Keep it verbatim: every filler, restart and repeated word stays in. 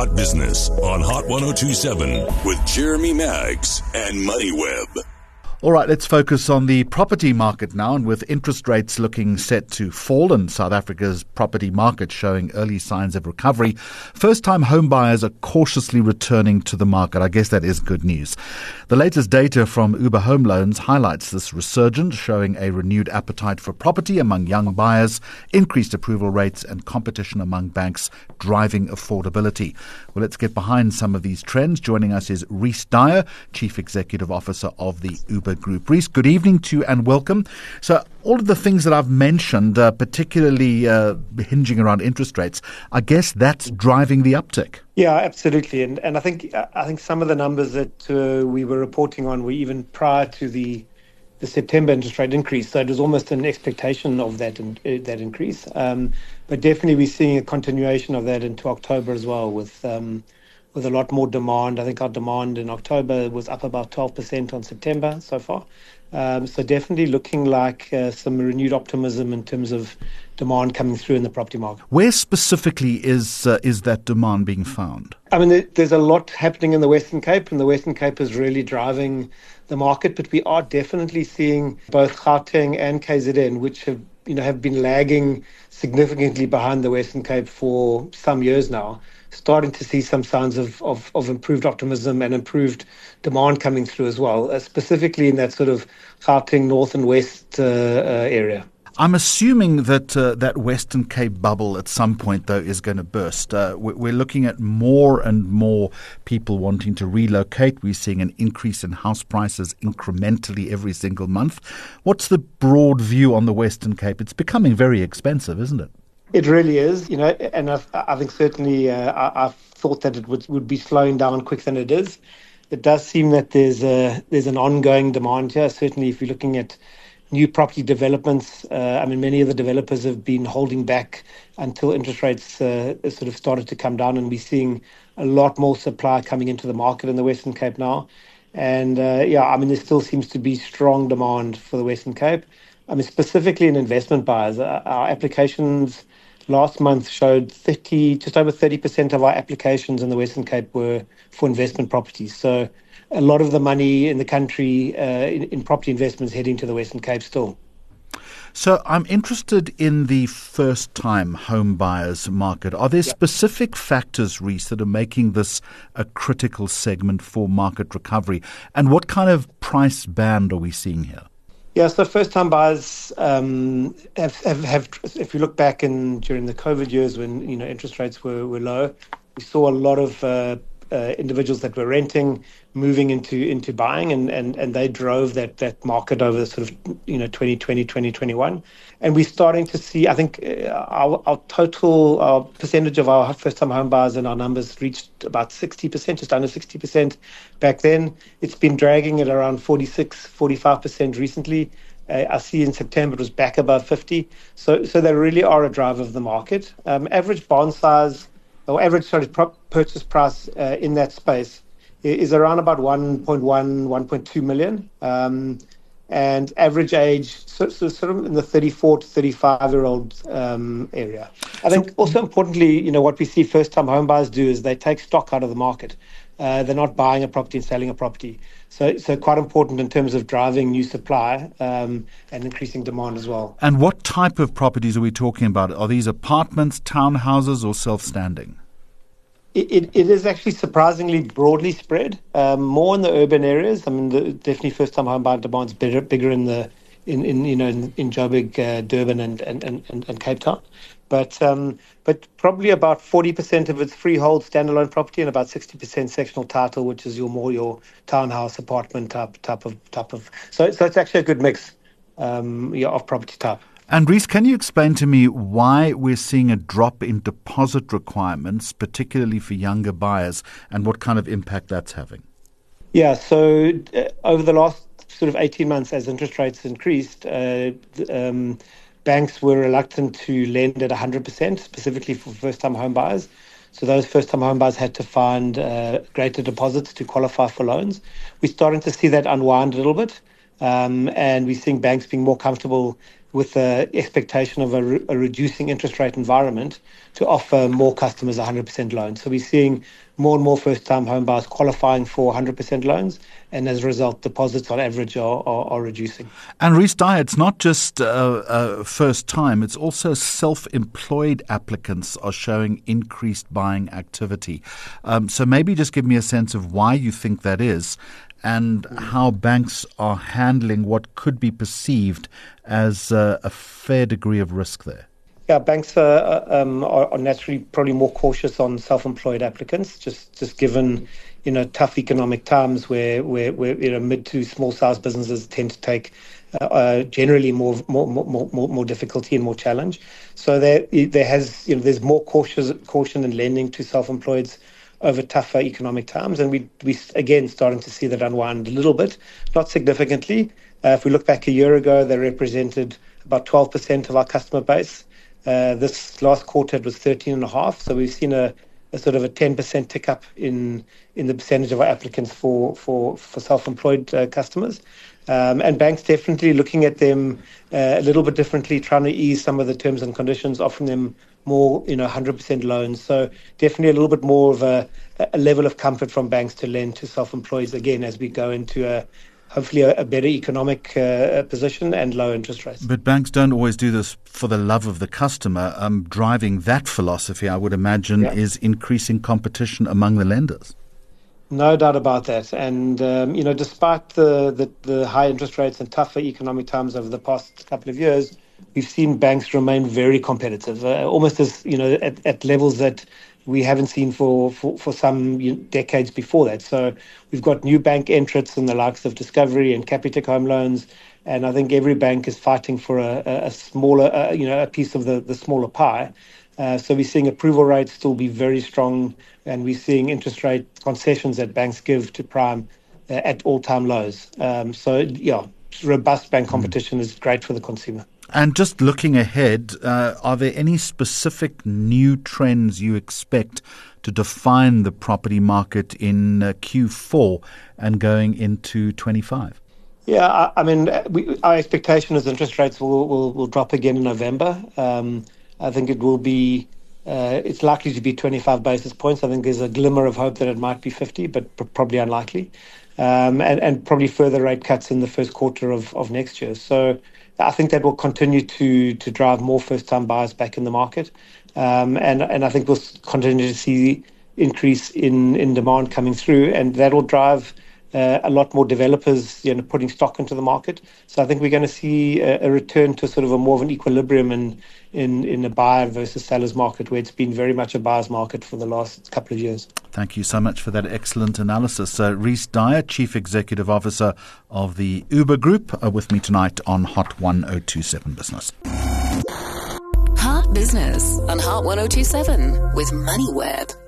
Hot Business on Hot one oh two point seven with Jeremy Maggs and MoneyWeb. All right, let's focus on the property market now. And with interest rates looking set to fall and South Africa's property market showing early signs of recovery, first-time home buyers are cautiously returning to the market. I guess that is good news. The latest data from Uber Home Loans highlights this resurgence, showing a renewed appetite for property among young buyers, increased approval rates and competition among banks driving affordability. Well, let's get behind some of these trends. Joining us is Rhys Dyer, Chief Executive Officer of the Uber Group. Rhys, good evening to you and welcome. So all of the things that I've mentioned, uh, particularly uh, hinging around interest rates, I guess that's driving the uptick. Yeah, absolutely. And and I think I think some of the numbers that uh, we were reporting on were even prior to the the September interest rate increase. So it was almost an expectation of that in, uh, that increase. Um, but definitely we're seeing a continuation of that into October as well with um, with a lot more demand. I think our demand in October was up about twelve percent on September so far. Um, so definitely looking like uh, some renewed optimism in terms of demand coming through in the property market. Where specifically is uh, is that demand being found? I mean, there's a lot happening in the Western Cape, and the Western Cape is really driving the market. But we are definitely seeing both Gauteng and K Z N, which have you know have been lagging significantly behind the Western Cape for some years now, starting to see some signs of, of, of improved optimism and improved demand coming through as well, uh, specifically in that sort of Gauteng North and West uh, uh, area. I'm assuming that uh, that Western Cape bubble at some point, though, is going to burst. Uh, we're looking at more and more people wanting to relocate. We're seeing an increase in house prices incrementally every single month. What's the broad view on the Western Cape? It's becoming very expensive, isn't it? It really is, you know, and I've, I think certainly uh, I, I've thought that it would, would be slowing down quicker than it is. It does seem that there's a, there's an ongoing demand here. Certainly, if you're looking at new property developments, uh, I mean, many of the developers have been holding back until interest rates uh, sort of started to come down, and we're seeing a lot more supply coming into the market in the Western Cape now. And uh, yeah, I mean, there still seems to be strong demand for the Western Cape. I mean, specifically in investment buyers, uh, our applications last month showed thirty, just over thirty percent of our applications in the Western Cape were for investment properties. So a lot of the money in the country uh, in, in property investments heading to the Western Cape still. So I'm interested in the first-time home buyers market. Are there yep. specific factors, Rhys, that are making this a critical segment for market recovery? And what kind of price band are we seeing here? Yeah, so first-time buyers um, have, have, have, if you look back in during the COVID years when you know interest rates were, were low, we saw a lot of uh, uh, individuals that were renting moving into into buying, and, and, and they drove that that market over the sort of you know twenty twenty, twenty twenty-one, and we're starting to see. I think uh, our, our total our percentage of our first-time home buyers in our numbers reached about sixty percent, just under sixty percent back then. It's been dragging at around forty-six, forty-five percent recently. Uh, I see in September it was back above fifty. So so they really are a driver of the market. Um, average bond size or average sorry pro- purchase price uh, in that space is around about one point one, one point two million. Um, and average age, so, so sort of in the thirty-four to thirty-five year old um, area. I think so, also importantly, you know, what we see first time home buyers do is they take stock out of the market. Uh, they're not buying a property and selling a property. So, so quite important in terms of driving new supply um, and increasing demand as well. And what type of properties are we talking about? Are these apartments, townhouses, or self-standing? It, it, it is actually surprisingly broadly spread, um, more in the urban areas. I mean, the, definitely first-time home buyer demand's bigger, bigger in the in, in you know in, in Joburg, uh, Durban, and, and, and, and Cape Town. But um, but probably about forty percent of it's freehold standalone property, and about sixty percent sectional title, which is your more your townhouse apartment type type of type of. So so it's actually a good mix um, yeah, of property type. And Rhys, can you explain to me why we're seeing a drop in deposit requirements, particularly for younger buyers, and what kind of impact that's having? Yeah, so uh, over the last sort of eighteen months, as interest rates increased, uh, um, banks were reluctant to lend at one hundred percent, specifically for first-time home buyers. So those first-time home buyers had to find uh, greater deposits to qualify for loans. We're starting to see that unwind a little bit, um, and we're seeing banks being more comfortable with the expectation of a, re- a reducing interest rate environment to offer more customers one hundred percent loans. So we're seeing more and more first-time home buyers qualifying for one hundred percent loans, and as a result, deposits on average are, are, are reducing. And Rhys Dyer, it's not just uh, uh, first time, it's also self-employed applicants are showing increased buying activity. Um, so maybe just give me a sense of why you think that is, and how banks are handling what could be perceived as uh, a fair degree of risk there. Yeah, banks are, um, are, are naturally probably more cautious on self-employed applicants, just just given, you know, tough economic times where, where, where you know, mid to small-sized businesses tend to take uh, uh, generally more, more more more more difficulty and more challenge. So there there has you know there's more cautious caution in lending to self-employeds over tougher economic times, and we we again starting to see that unwind a little bit, not significantly. Uh, if we look back a year ago, they represented about twelve percent of our customer base. Uh, this last quarter it was thirteen and a half. So we've seen a, a sort of a ten percent tick up in in the percentage of our applicants for for for self-employed uh, customers. Um, and banks definitely looking at them uh, a little bit differently, trying to ease some of the terms and conditions, offering them more, you know, one hundred percent loans. So definitely a little bit more of a, a level of comfort from banks to lend to self-employed again as we go into a hopefully a, a better economic uh, position and low interest rates. But banks don't always do this for the love of the customer. Um, driving that philosophy, I would imagine, yeah. is increasing competition among the lenders. No doubt about that. And, um, you know, despite the, the, the high interest rates and tougher economic times over the past couple of years, we've seen banks remain very competitive, uh, almost as, you know, at, at levels that we haven't seen for, for, for some decades before that. So we've got new bank entrants in the likes of Discovery and Capitec Home Loans. And I think every bank is fighting for a, a smaller, uh, you know, a piece of the, the smaller pie. Uh, so we're seeing approval rates still be very strong, and we're seeing interest rate concessions that banks give to prime uh, at all-time lows. Um, so, yeah, robust bank competition mm. is great for the consumer. And just looking ahead, uh, are there any specific new trends you expect to define the property market in uh, Q four and going into twenty-five? Yeah, I, I mean, we, our expectation is interest rates will, will, will drop again in November. Um, I think it will be, uh, it's likely to be twenty-five basis points. I think there's a glimmer of hope that it might be fifty, but p- probably unlikely. Um, and, and probably further rate cuts in the first quarter of, of next year. So I think that will continue to to drive more first-time buyers back in the market. Um, and, and I think we'll continue to see increase in, in demand coming through, and that will drive Uh, a lot more developers, you know, putting stock into the market. So I think we're going to see a, a return to sort of a more of an equilibrium in, in, in a buyer versus seller's market, where it's been very much a buyer's market for the last couple of years. Thank you so much for that excellent analysis. Uh, Rhys Dyer, Chief Executive Officer of the Uber Group, uh, with me tonight on Hot one oh two seven Business. Hot Business on Hot one oh two seven with MoneyWeb.